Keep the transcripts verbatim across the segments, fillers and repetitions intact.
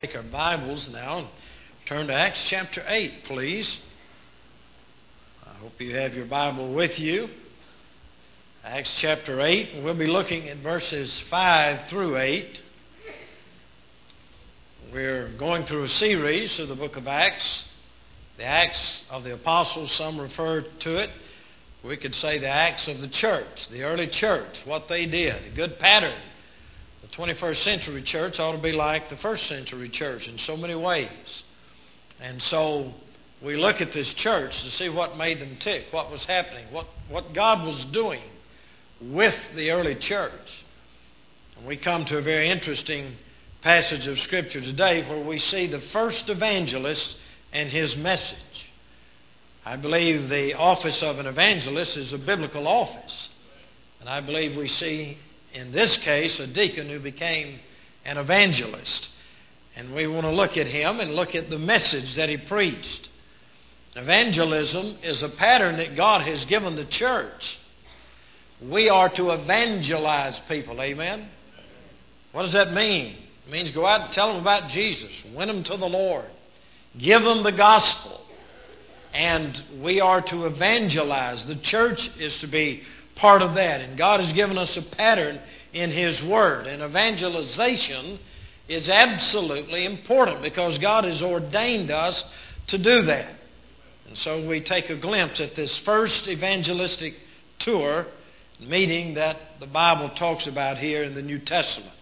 Take our Bibles now and turn to Acts chapter eight, please. I hope you have your Bible with you. Acts chapter eight, and we'll be looking at verses five through eight. We're going through a series of the book of Acts, the Acts of the Apostles, some refer to it. We could say the Acts of the church, the early church, what they did, a good pattern. The twenty-first century church ought to be like the first century church in so many ways. And so we look at this church to see what made them tick, what was happening, what, what God was doing with the early church. And we come to a very interesting passage of Scripture today where we see the first evangelist and his message. I believe the office of an evangelist is a biblical office. And I believe we see in this case, a deacon who became an evangelist. And we want to look at him and look at the message that he preached. Evangelism is a pattern that God has given the church. We are to evangelize people, amen? What does that mean? It means go out and tell them about Jesus, win them to the Lord, give them the gospel. And we are to evangelize. The church is to be part of that. And God has given us a pattern in His Word. And evangelization is absolutely important because God has ordained us to do that. And so we take a glimpse at this first evangelistic tour meeting that the Bible talks about here in the New Testament.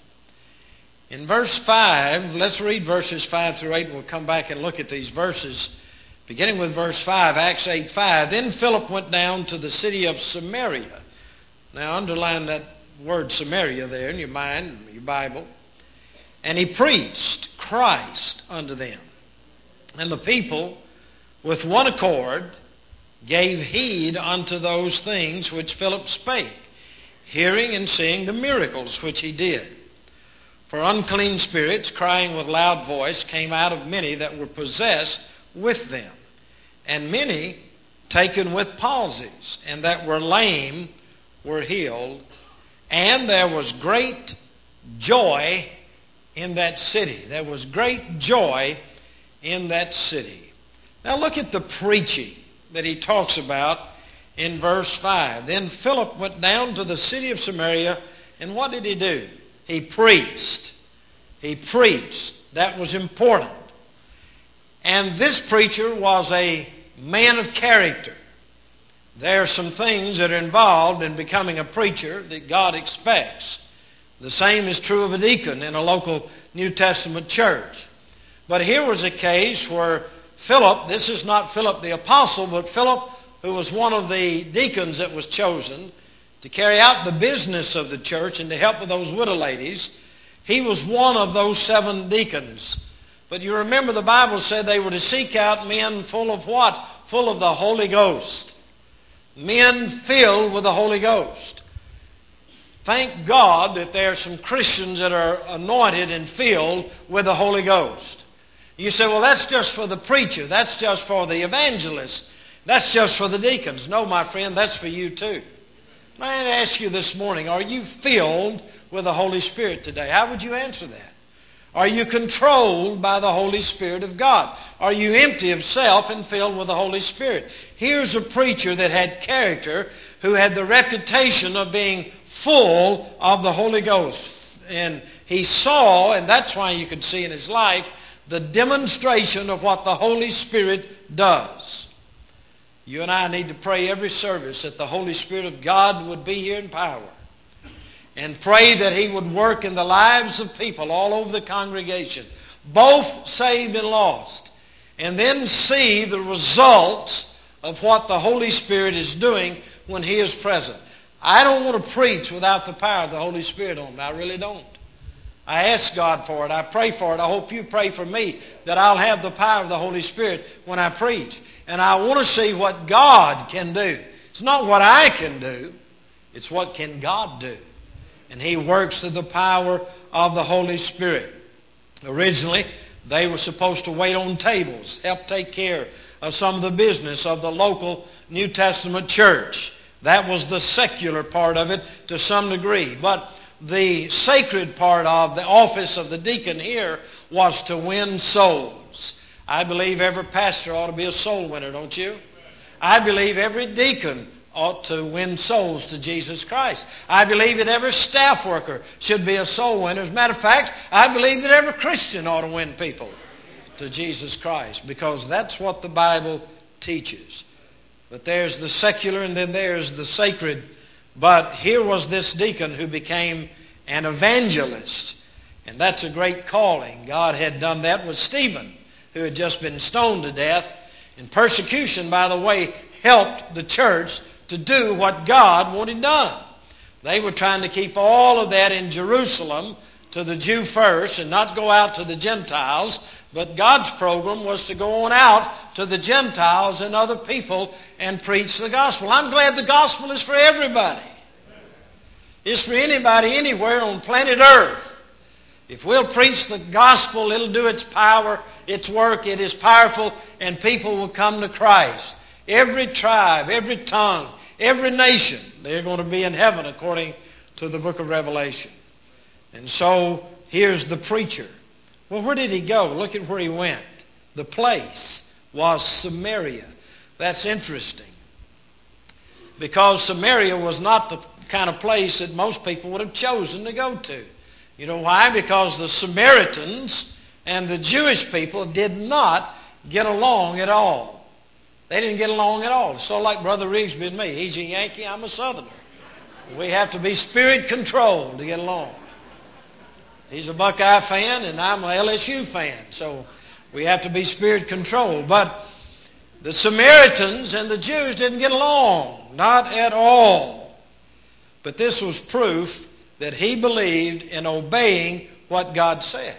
In verse five, let's read verses five through eight. We'll come back and look at these verses. Beginning with verse five, Acts eight five. Then Philip went down to the city of Samaria. Now underline that word Samaria there in your mind, your Bible. And he preached Christ unto them. And the people with one accord gave heed unto those things which Philip spake, hearing and seeing the miracles which he did. For unclean spirits, crying with loud voice, came out of many that were possessed with them, and many taken with palsies, and that were lame were healed, and there was great joy in that city. There was great joy in that city. Now look at the preaching that he talks about in verse five. Then Philip went down to the city of Samaria, and what did he do? He preached. He preached. That was important. And this preacher was a man of character. There are some things that are involved in becoming a preacher that God expects. The same is true of a deacon in a local New Testament church. But here was a case where Philip, this is not Philip the apostle, but Philip, who was one of the deacons that was chosen to carry out the business of the church and to help with those widow ladies, he was one of those seven deacons. But you remember the Bible said they were to seek out men full of what? Full of the Holy Ghost. Men filled with the Holy Ghost. Thank God that there are some Christians that are anointed and filled with the Holy Ghost. You say, well, that's just for the preacher. That's just for the evangelist. That's just for the deacons. No, my friend, that's for you too. I ask you this morning, are you filled with the Holy Spirit today? How would you answer that? Are you controlled by the Holy Spirit of God? Are you empty of self and filled with the Holy Spirit? Here's a preacher that had character, who had the reputation of being full of the Holy Ghost. And he saw, and that's why you could see in his life, the demonstration of what the Holy Spirit does. You and I need to pray every service that the Holy Spirit of God would be here in power. And pray that He would work in the lives of people all over the congregation, both saved and lost. And then see the results of what the Holy Spirit is doing when He is present. I don't want to preach without the power of the Holy Spirit on me. I really don't. I ask God for it. I pray for it. I hope you pray for me that I'll have the power of the Holy Spirit when I preach. And I want to see what God can do. It's not what I can do. It's what can God do. And He works through the power of the Holy Spirit. Originally, they were supposed to wait on tables, help take care of some of the business of the local New Testament church. That was the secular part of it to some degree. But the sacred part of the office of the deacon here was to win souls. I believe every pastor ought to be a soul winner, don't you? I believe every deacon ought to win souls to Jesus Christ. I believe that every staff worker should be a soul winner. As a matter of fact, I believe that every Christian ought to win people to Jesus Christ, because that's what the Bible teaches. But there's the secular and then there's the sacred. But here was this deacon who became an evangelist. And that's a great calling. God had done that with Stephen, who had just been stoned to death. And persecution, by the way, helped the church to do what God wanted done. They were trying to keep all of that in Jerusalem to the Jew first and not go out to the Gentiles. But God's program was to go on out to the Gentiles and other people and preach the gospel. I'm glad the gospel is for everybody. It's for anybody anywhere on planet Earth. If we'll preach the gospel, it'll do its power, its work. It is powerful, and people will come to Christ. Every tribe, every tongue, every nation, they're going to be in heaven according to the book of Revelation. And so, here's the preacher. Well, where did he go? Look at where he went. The place was Samaria. That's interesting, because Samaria was not the kind of place that most people would have chosen to go to. You know why? Because the Samaritans and the Jewish people did not get along at all. They didn't get along at all. So like Brother Rigsby and me. He's a Yankee, I'm a Southerner. We have to be spirit controlled to get along. He's a Buckeye fan and I'm an L S U fan. So we have to be spirit controlled. But the Samaritans and the Jews didn't get along. Not at all. But this was proof that he believed in obeying what God said.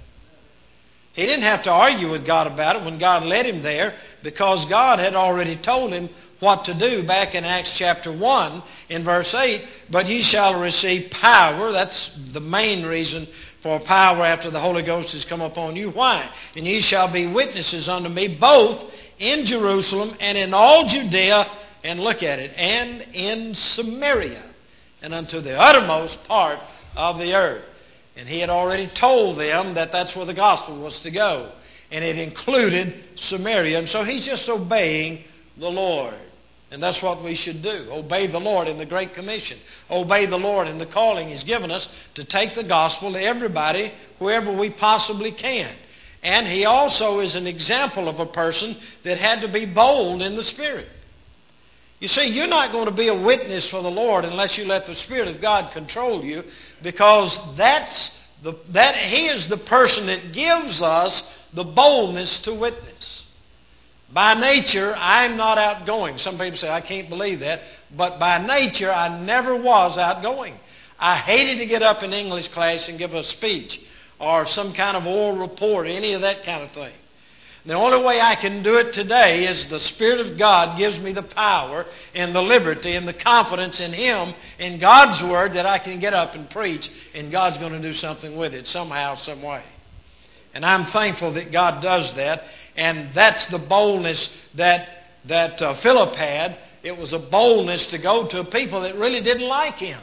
He didn't have to argue with God about it when God led him there, because God had already told him what to do back in Acts chapter one in verse eight. But ye shall receive power. That's the main reason for power after the Holy Ghost has come upon you. Why? And ye shall be witnesses unto me both in Jerusalem and in all Judea, and look at it, and in Samaria, and unto the uttermost part of the earth. And he had already told them that that's where the gospel was to go. And it included Samaria. And so he's just obeying the Lord. And that's what we should do. Obey the Lord in the Great Commission. Obey the Lord in the calling He's given us to take the gospel to everybody, whoever we possibly can. And he also is an example of a person that had to be bold in the Spirit. You see, you're not going to be a witness for the Lord unless you let the Spirit of God control you, because that's the, that He is the person that gives us the boldness to witness. By nature, I'm not outgoing. Some people say, I can't believe that. But by nature, I never was outgoing. I hated to get up in English class and give a speech or some kind of oral report, any of that kind of thing. The only way I can do it today is the Spirit of God gives me the power and the liberty and the confidence in Him, in God's Word, that I can get up and preach, and God's going to do something with it somehow, some way. And I'm thankful that God does that, and that's the boldness that, that uh, Philip had. It was a boldness to go to people that really didn't like him.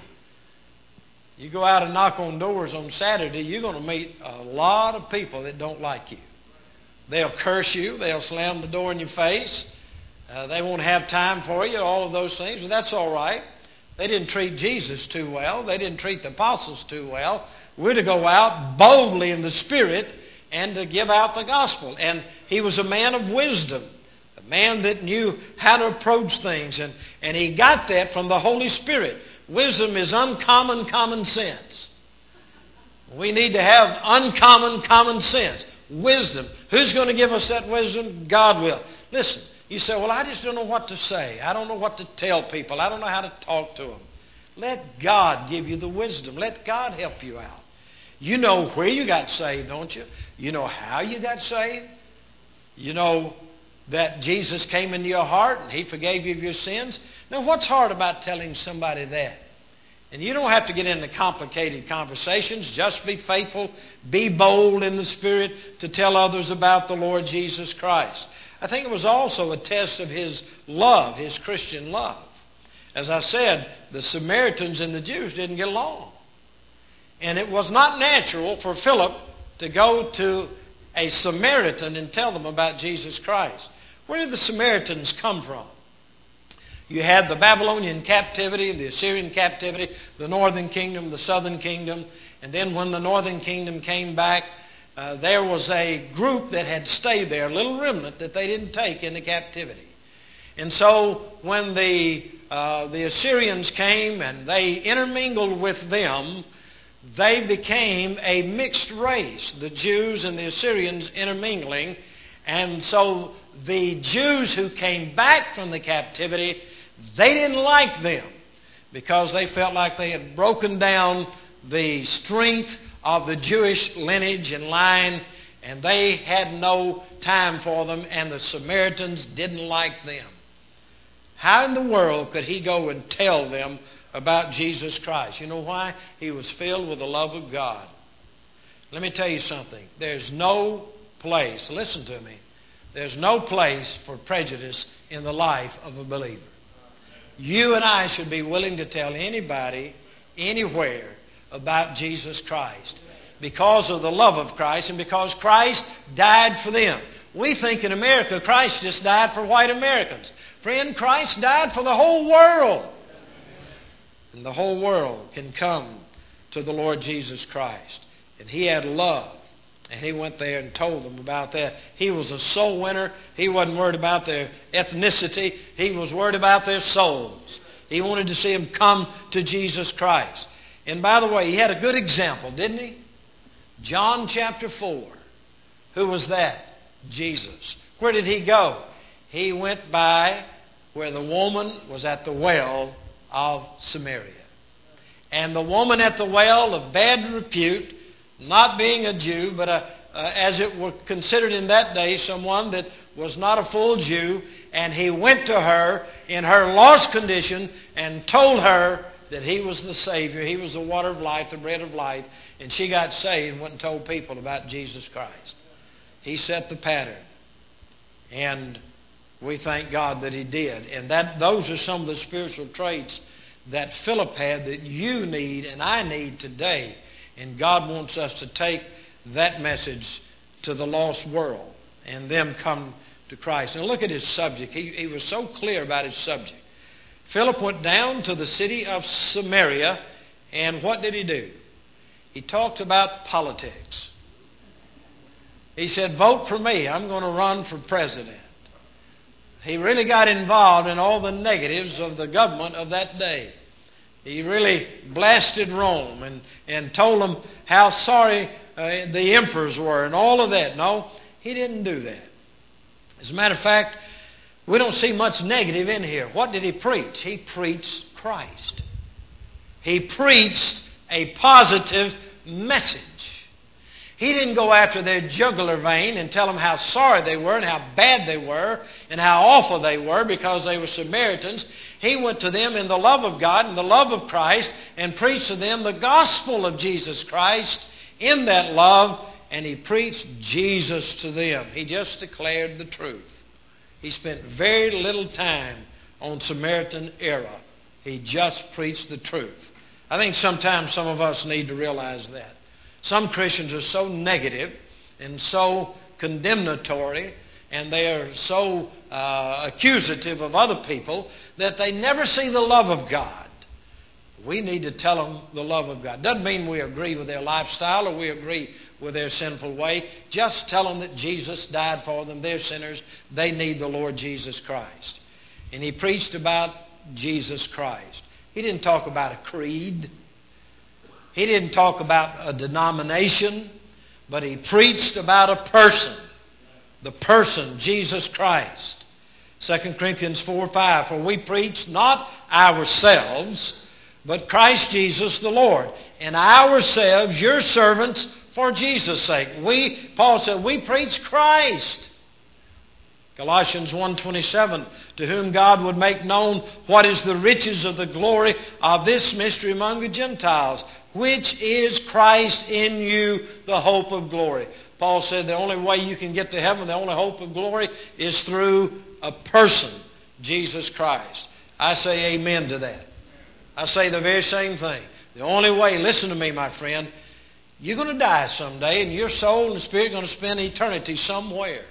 You go out and knock on doors on Saturday, you're going to meet a lot of people that don't like you. They'll curse you. They'll slam the door in your face. Uh, they won't have time for you, all of those things. But that's all right. They didn't treat Jesus too well. They didn't treat the apostles too well. We're to go out boldly in the Spirit and to give out the gospel. And he was a man of wisdom, a man that knew how to approach things. And, and he got that from the Holy Spirit. Wisdom is uncommon common sense. We need to have uncommon common sense. Wisdom. Who's going to give us that wisdom? God will. Listen, you say, well, I just don't know what to say. I don't know what to tell people. I don't know how to talk to them. Let God give you the wisdom. Let God help you out. You know where you got saved, don't you? You know how you got saved. You know that Jesus came into your heart and He forgave you of your sins. Now, what's hard about telling somebody that? And you don't have to get into complicated conversations. Just be faithful. Be bold in the Spirit to tell others about the Lord Jesus Christ. I think it was also a test of His love, His Christian love. As I said, the Samaritans and the Jews didn't get along. And it was not natural for Philip to go to a Samaritan and tell them about Jesus Christ. Where did the Samaritans come from? You had the Babylonian captivity, the Assyrian captivity, the northern kingdom, the southern kingdom. And then when the northern kingdom came back, uh, there was a group that had stayed there, a little remnant that they didn't take into captivity. And so when the, uh, the Assyrians came and they intermingled with them, they became a mixed race, the Jews and the Assyrians intermingling. And so the Jews who came back from the captivity, they didn't like them because they felt like they had broken down the strength of the Jewish lineage and line, and they had no time for them, and the Samaritans didn't like them. How in the world could he go and tell them about Jesus Christ? You know why? He was filled with the love of God. Let me tell you something. There's no place, listen to me, there's no place for prejudice in the life of a believer. You and I should be willing to tell anybody, anywhere, about Jesus Christ because of the love of Christ and because Christ died for them. We think in America Christ just died for white Americans. Friend, Christ died for the whole world. And the whole world can come to the Lord Jesus Christ. And He had love. And He went there and told them about that. He was a soul winner. He wasn't worried about their ethnicity. He was worried about their souls. He wanted to see them come to Jesus Christ. And by the way, He had a good example, didn't He? John chapter four. Who was that? Jesus. Where did He go? He went by where the woman was at the well of Samaria. And the woman at the well of bad repute, not being a Jew, but a, uh, as it were considered in that day, someone that was not a full Jew, and He went to her in her lost condition and told her that He was the Savior, He was the water of life, the bread of life, and she got saved and went and told people about Jesus Christ. He set the pattern, and we thank God that He did. And that those are some of the spiritual traits that Philip had that you need and I need today. And God wants us to take that message to the lost world and them come to Christ. And look at his subject. He, he was so clear about his subject. Philip went down to the city of Samaria, and what did he do? He talked about politics. He said, vote for me. I'm going to run for president. He really got involved in all the negatives of the government of that day. He really blasted Rome and, and told them how sorry uh, the emperors were and all of that. No, he didn't do that. As a matter of fact, we don't see much negative in here. What did he preach? He preached Christ. He preached a positive message. He didn't go after their jugular vein and tell them how sorry they were and how bad they were and how awful they were because they were Samaritans. He went to them in the love of God and the love of Christ and preached to them the gospel of Jesus Christ in that love, and he preached Jesus to them. He just declared the truth. He spent very little time on Samaritan era. He just preached the truth. I think sometimes some of us need to realize that. Some Christians are so negative and so condemnatory, and they are so uh, accusative of other people that they never see the love of God. We need to tell them the love of God. Doesn't mean we agree with their lifestyle or we agree with their sinful way. Just tell them that Jesus died for them. They're sinners. They need the Lord Jesus Christ. And he preached about Jesus Christ. He didn't talk about a creed. He didn't talk about a denomination, but he preached about a person. The person, Jesus Christ. Second Corinthians four five, for we preach not ourselves, but Christ Jesus the Lord, and ourselves your servants for Jesus' sake. We, Paul said, we preach Christ. Colossians one twenty-seven, to whom God would make known what is the riches of the glory of this mystery among the Gentiles, which is Christ in you, the hope of glory. Paul said the only way you can get to heaven, the only hope of glory, is through a person, Jesus Christ. I say amen to that. I say the very same thing. The only way, listen to me, my friend, you're going to die someday, and your soul and spirit are going to spend eternity somewhere.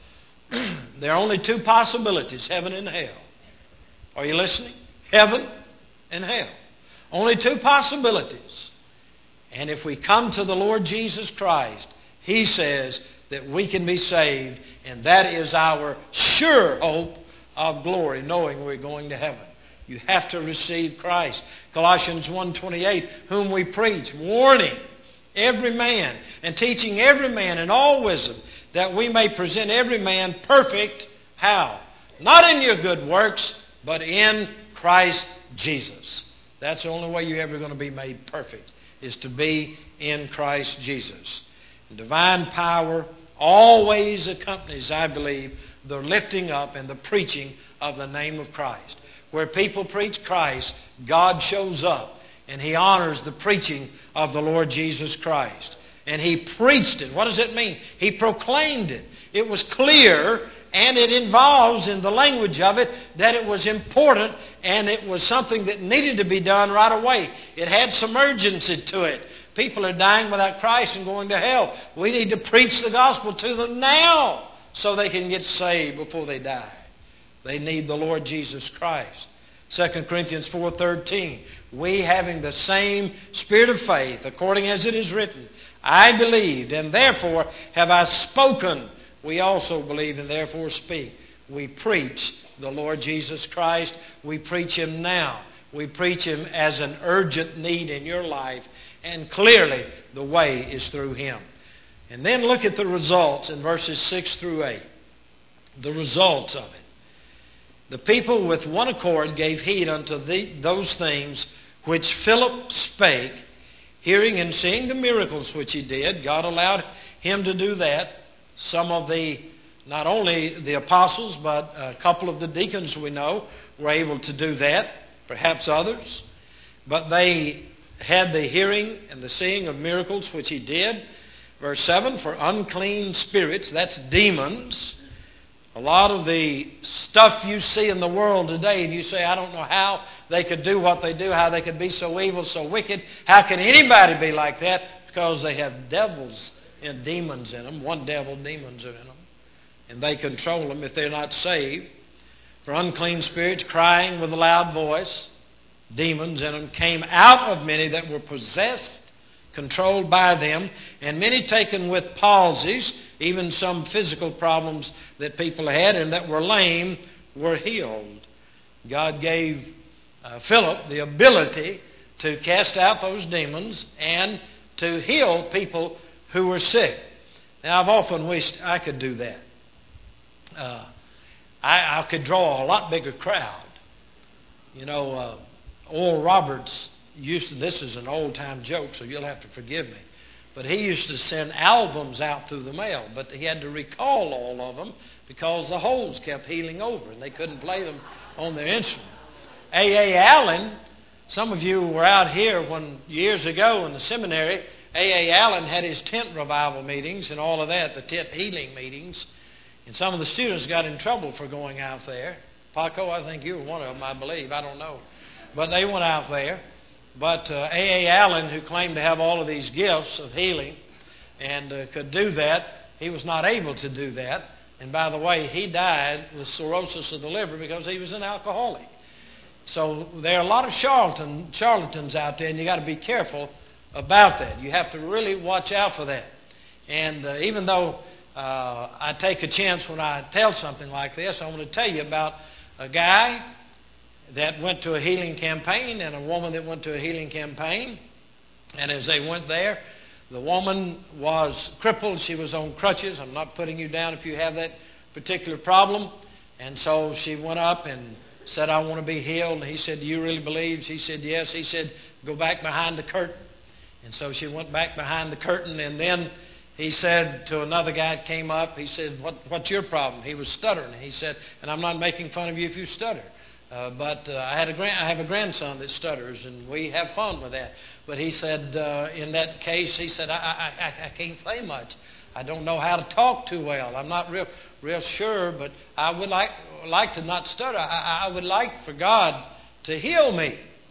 There are only two possibilities, heaven and hell. Are you listening? Heaven and hell. Only two possibilities. And if we come to the Lord Jesus Christ, He says that we can be saved, and that is our sure hope of glory, knowing we're going to heaven. You have to receive Christ. Colossians one twenty-eight, whom we preach, warning every man and teaching every man in all wisdom, that we may present every man perfect. How? Not in your good works, but in Christ Jesus. That's the only way you're ever going to be made perfect, is to be in Christ Jesus. Divine power always accompanies, I believe, the lifting up and the preaching of the name of Christ. Where people preach Christ, God shows up and He honors the preaching of the Lord Jesus Christ. And He preached it. What does it mean? He proclaimed it. It was clear, and it involves in the language of it that it was important and it was something that needed to be done right away. It had some urgency to it. People are dying without Christ and going to hell. We need to preach the gospel to them now so they can get saved before they die. They need the Lord Jesus Christ. Second Corinthians four thirteen, we having the same spirit of faith, according as it is written, I believed, and therefore have I spoken. We also believe and therefore speak. We preach the Lord Jesus Christ. We preach Him now. We preach Him as an urgent need in your life. And clearly the way is through Him. And then look at the results in verses six through eight. The results of it. The people with one accord gave heed unto the, those things which Philip spake, hearing and seeing the miracles which he did. God allowed him to do that. Some of the, not only the apostles, but a couple of the deacons we know were able to do that, perhaps others. But they had the hearing and the seeing of miracles which he did. Verse seven, for unclean spirits, that's demons. A lot of the stuff you see in the world today, and you say, I don't know how they could do what they do, how they could be so evil, so wicked. How can anybody be like that? Because they have devils and demons in them. One devil, demons are in them. And they control them if they're not saved. For unclean spirits, crying with a loud voice, demons in them, came out of many that were possessed, controlled by them, and many taken with palsies, even some physical problems that people had and that were lame, were healed. God gave uh, Philip the ability to cast out those demons and to heal people who were sick. Now, I've often wished I could do that. Uh, I, I could draw a lot bigger crowd. You know, uh, Oral Roberts used to, this is an old-time joke, so you'll have to forgive me, but he used to send albums out through the mail, but he had to recall all of them because the holes kept healing over and they couldn't play them on their instrument. A A. Allen, some of you were out here when years ago in the seminary. A A. Allen had his tent revival meetings and all of that, the tent healing meetings, and some of the students got in trouble for going out there. Paco, I think you were one of them, I believe. I don't know. But they went out there. But uh, A A. Allen, who claimed to have all of these gifts of healing and uh, could do that, he was not able to do that. And by the way, he died with cirrhosis of the liver because he was an alcoholic. So there are a lot of charlatan, charlatans out there, and you've got to be careful about that. You have to really watch out for that. And uh, even though uh, I take a chance when I tell something like this, I want to tell you about a guy that went to a healing campaign and a woman that went to a healing campaign. And as they went there, the woman was crippled. She was on crutches. I'm not putting you down if you have that particular problem. And so she went up and said, I want to be healed. And he said, do you really believe? She said, yes. He said, go back behind the curtain. And so she went back behind the curtain. And then he said to another guy that came up, he said, what, what's your problem? He was stuttering. And he said, and I'm not making fun of you if you stutter. Uh, but uh, I had a grand, I have a grandson that stutters, and we have fun with that. But he said, uh, in that case, he said, I, I, I, I can't say much. I don't know how to talk too well. I'm not real, real sure, but I would like, like to not stutter. I, I would like for God to heal me.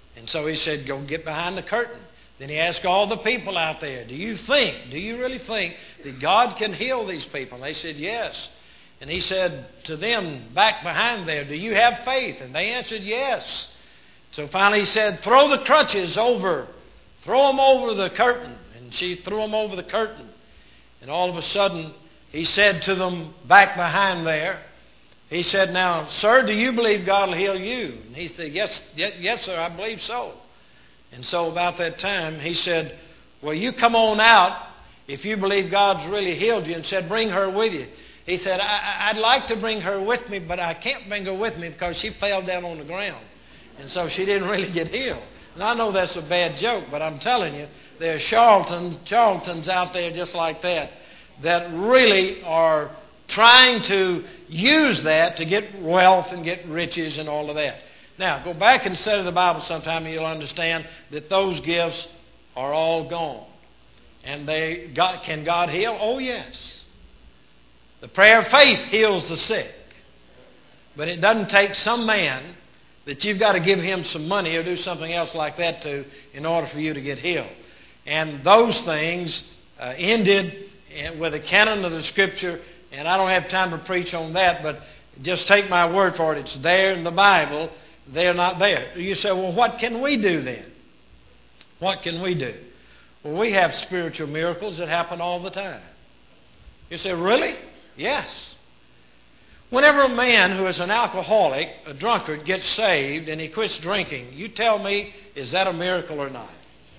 And so he said, go get behind the curtain. Then he asked all the people out there, do you think, do you really think that God can heal these people? And they said, yes. And he said to them back behind there, do you have faith? And they answered, yes. So finally he said, throw the crutches over, throw them over the curtain. And she threw them over the curtain. And all of a sudden, he said to them back behind there, he said, now, sir, do you believe God will heal you? And he said, yes, yes, yes, sir, I believe so. And so about that time, he said, well, you come on out if you believe God's really healed you, and said, bring her with you. He said, I, I'd like to bring her with me, but I can't bring her with me because she fell down on the ground. And so she didn't really get healed. And I know that's a bad joke, but I'm telling you, there are charlatans, charlatans out there just like that, that really are trying to use that to get wealth and get riches and all of that. Now, go back and study the Bible sometime and you'll understand that those gifts are all gone. And they God, can God heal? Oh, yes. The prayer of faith heals the sick. But it doesn't take some man that you've got to give him some money or do something else like that to in order for you to get healed. And those things uh, ended with a canon of the Scripture, and I don't have time to preach on that, but just take my word for it. It's there in the Bible. They're not there. You say, well, what can we do then? What can we do? Well, we have spiritual miracles that happen all the time. You say, really? Yes. Whenever a man who is an alcoholic, a drunkard, gets saved and he quits drinking, you tell me, is that a miracle or not?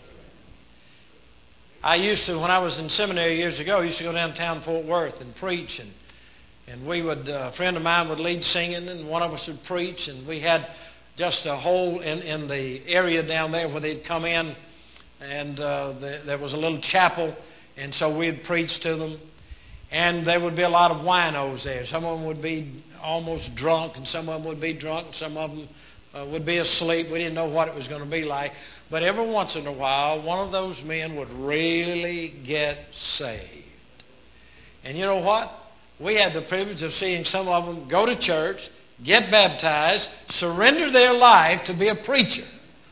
I used to, when I was in seminary years ago, I used to go downtown Fort Worth and preach, and and we would, a friend of mine would lead singing, and one of us would preach, and we had just a hole in, in the area down there where they'd come in, and uh, the, there was a little chapel, and so we'd preach to them, and there would be a lot of winos there. Some of them would be almost drunk, and some of them would be drunk, and some of them uh, would be asleep. We didn't know what it was going to be like, but every once in a while, one of those men would really get saved. And you know what? We had the privilege of seeing some of them go to church, get baptized, surrender their life to be a preacher,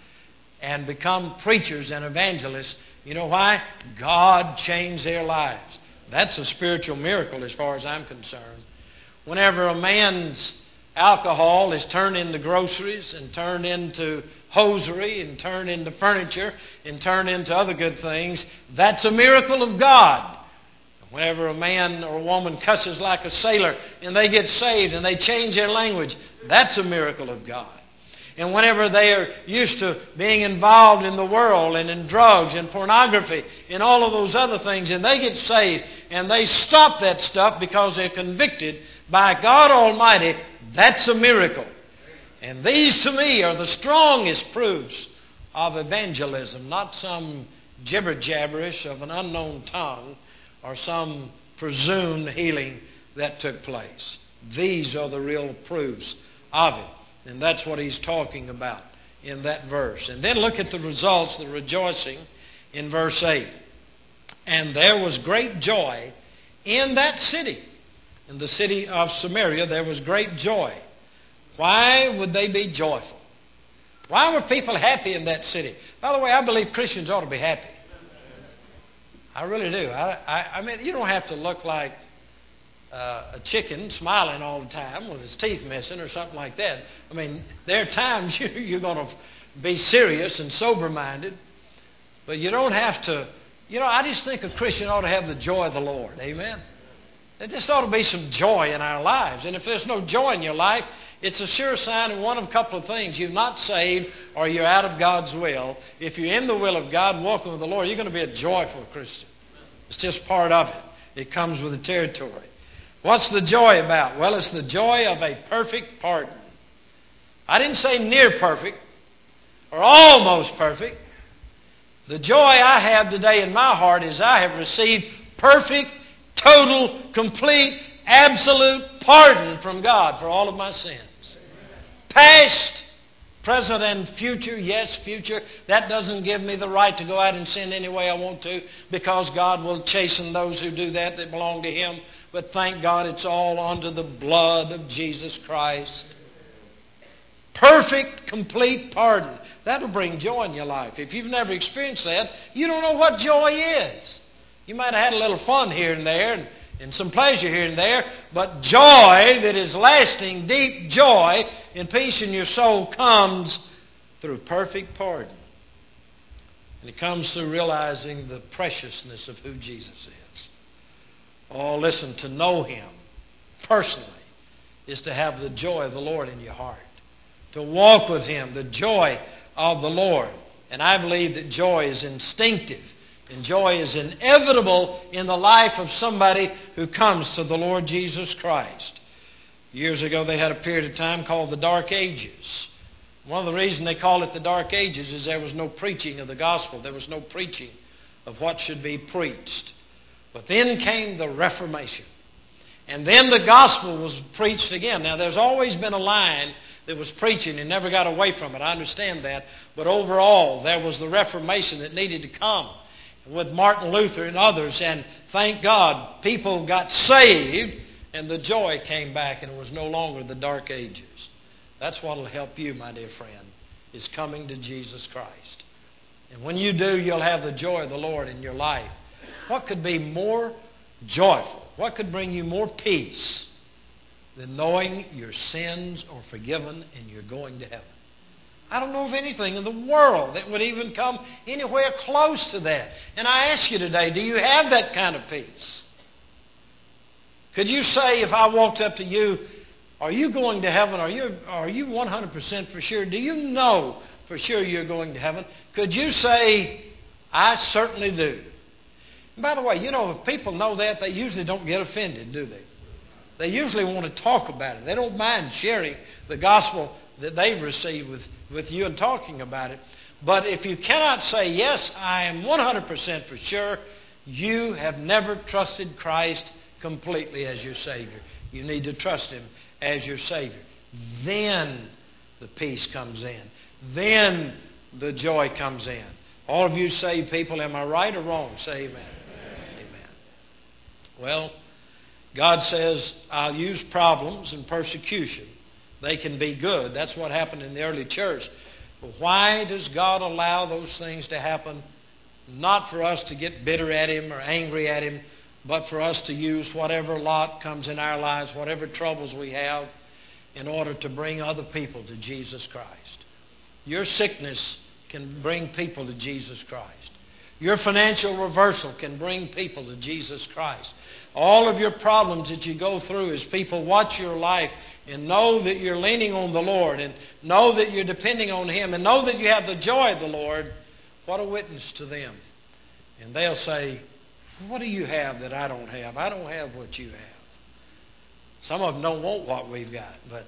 and become preachers and evangelists. You know why? God changed their lives. That's a spiritual miracle as far as I'm concerned. Whenever a man's alcohol is turned into groceries and turned into hosiery and turned into furniture and turned into other good things, that's a miracle of God. Whenever a man or a woman cusses like a sailor and they get saved and they change their language, that's a miracle of God. And whenever they are used to being involved in the world and in drugs and pornography and all of those other things, and they get saved and they stop that stuff because they're convicted by God Almighty, that's a miracle. And these to me are the strongest proofs of evangelism, not some jibber-jabberish of an unknown tongue or some presumed healing that took place. These are the real proofs of it. And that's what he's talking about in that verse. And then look at the results, the rejoicing in verse eight. And there was great joy in that city. In the city of Samaria, there was great joy. Why would they be joyful? Why were people happy in that city? By the way, I believe Christians ought to be happy. I really do. I, I, I mean, you don't have to look like uh, a chicken smiling all the time with his teeth missing or something like that. I mean, there are times you, you're going to be serious and sober-minded, but you don't have to. You know, I just think a Christian ought to have the joy of the Lord. Amen? There just ought to be some joy in our lives. And if there's no joy in your life, it's a sure sign of one of a couple of things. You're not saved or you're out of God's will. If you're in the will of God and walking with the Lord, you're going to be a joyful Christian. It's just part of it. It comes with the territory. What's the joy about? Well, it's the joy of a perfect pardon. I didn't say near perfect or almost perfect. The joy I have today in my heart is I have received perfect, total, complete, absolute pardon from God for all of my sins. Past, present, and future. Yes, future. That doesn't give me the right to go out and sin any way I want to, because God will chasten those who do that that belong to Him. But thank God it's all under the blood of Jesus Christ. perfect, complete pardon. That'll bring joy in your life. If you've never experienced that, you don't know what joy is. You might have had a little fun here and there and, and some pleasure here and there, but joy that is lasting, deep joy and peace in your soul comes through perfect pardon. And it comes through realizing the preciousness of who Jesus is. Oh, listen, to know Him personally is to have the joy of the Lord in your heart. To walk with Him, the joy of the Lord. And I believe that joy is instinctive. And joy is inevitable in the life of somebody who comes to the Lord Jesus Christ. Years ago they had a period of time called the Dark Ages. One of the reasons they call it the Dark Ages is there was no preaching of the gospel. There was no preaching of what should be preached. But then came the Reformation. And then the gospel was preached again. Now there's always been a line that was preaching and never got away from it. I understand that. But overall there was the Reformation that needed to come with Martin Luther and others. And thank God people got saved and the joy came back and it was no longer the Dark Ages. That's what will help you, my dear friend, is coming to Jesus Christ. And when you do, you'll have the joy of the Lord in your life. What could be more joyful? What could bring you more peace than knowing your sins are forgiven and you're going to heaven? I don't know of anything in the world that would even come anywhere close to that. And I ask you today, do you have that kind of peace? Could you say, if I walked up to you, are you going to heaven? Are you, are you one hundred percent for sure? Do you know for sure you're going to heaven? Could you say, I certainly do? And by the way, you know, if people know that, they usually don't get offended, do they? They usually want to talk about it. They don't mind sharing the gospel that they've received with, with you and talking about it. But if you cannot say, yes, I am one hundred percent for sure, you have never trusted Christ completely as your Savior. You need to trust Him as your Savior. Then the peace comes in. Then the joy comes in. All of you saved people, am I right or wrong? Say amen. Amen. Amen. Well, God says, I'll use problems and persecution. They can be good. That's what happened in the early church. But why does God allow those things to happen? Not for us to get bitter at Him or angry at Him, but for us to use whatever lot comes in our lives, whatever troubles we have, in order to bring other people to Jesus Christ. Your sickness can bring people to Jesus Christ. Your financial reversal can bring people to Jesus Christ. All of your problems that you go through as people watch your life and know that you're leaning on the Lord and know that you're depending on Him and know that you have the joy of the Lord, what a witness to them. And they'll say, what do you have that I don't have? I don't have what you have. Some of them don't want what we've got, but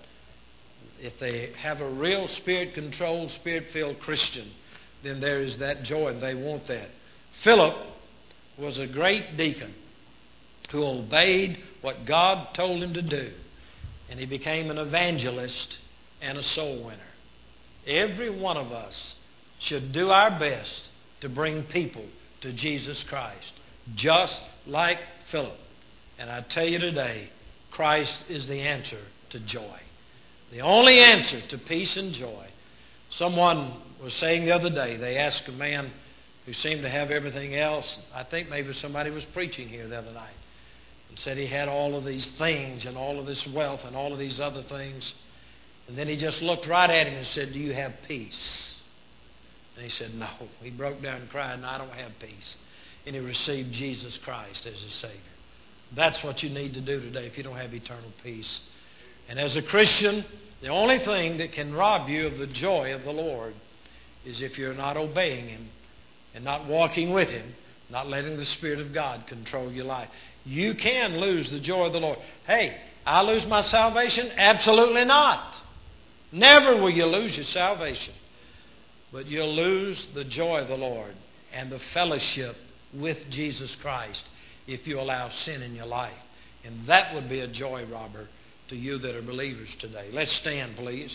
if they have a real Spirit-controlled, Spirit-filled Christian, then there is that joy and they want that. Philip was a great deacon who obeyed what God told him to do, and he became an evangelist and a soul winner. Every one of us should do our best to bring people to Jesus Christ, just like Philip. And I tell you today, Christ is the answer to joy. The only answer to peace and joy. Someone was saying the other day, they asked a man who seemed to have everything else. I think maybe somebody was preaching here the other night and said he had all of these things and all of this wealth and all of these other things. And then he just looked right at him and said, do you have peace? And he said, no. He broke down and cried, no, I don't have peace. And he received Jesus Christ as his Savior. That's what you need to do today if you don't have eternal peace. And as a Christian, the only thing that can rob you of the joy of the Lord is if you're not obeying Him and not walking with Him, not letting the Spirit of God control your life. You can lose the joy of the Lord. Hey, I lose my salvation? Absolutely not. Never will you lose your salvation. But you'll lose the joy of the Lord and the fellowship with Jesus Christ if you allow sin in your life. And that would be a joy robber to you that are believers today. Let's stand, please.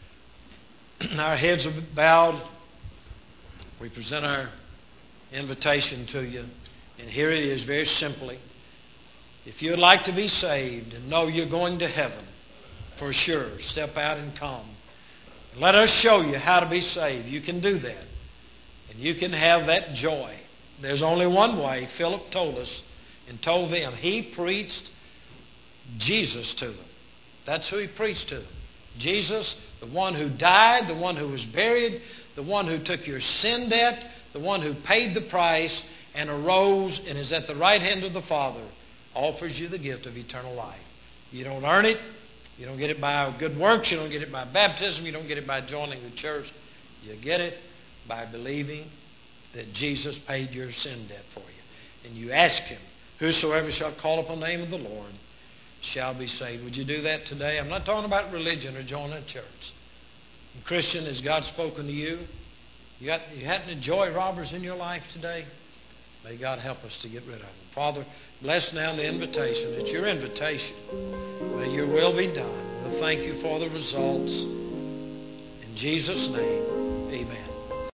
Our heads are bowed. We present our invitation to you. And here it is, very simply. If you'd like to be saved and know you're going to heaven, for sure, step out and come. Let us show you how to be saved. You can do that. And you can have that joy. There's only one way. Philip told us and told them. He preached Jesus to them. That's who he preached to them. Jesus, the one who died, the one who was buried, the one who took your sin debt, the one who paid the price and arose and is at the right hand of the Father, offers you the gift of eternal life. You don't earn it. You don't get it by good works. You don't get it by baptism. You don't get it by joining the church. You get it by believing that Jesus paid your sin debt for you. And you ask Him, whosoever shall call upon the name of the Lord shall be saved. Would you do that today? I'm not talking about religion or joining a church. And Christian, has God spoken to you? You, got, you had any joy robbers in your life today? May God help us to get rid of them. Father, bless now the invitation. It's your invitation. May your will be done. We'll thank you for the results. In Jesus' name, amen.